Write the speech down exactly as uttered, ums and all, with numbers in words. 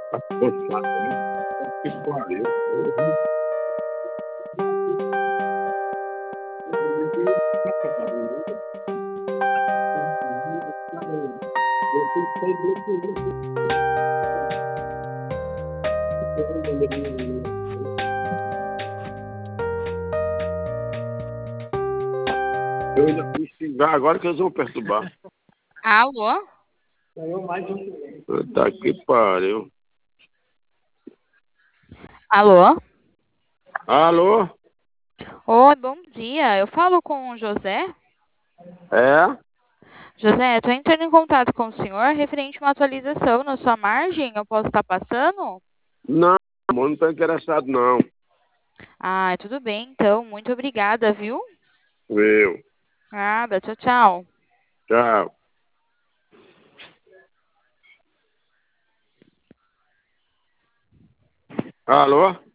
Pô, chato, hein? Que pariu. Eu ainda fui xingar, agora que eles vão perturbar. Alô? Tá que pariu. Alô? Alô? Oi, bom dia. Eu falo com o José. É? José, estou entrando em contato com o senhor referente a uma atualização na sua margem. Eu posso estar passando? Não, amor, não tô interessado, não. Ah, tudo bem, então. Muito obrigada, viu? Eu. Nada, tchau, tchau. Tchau. Alô?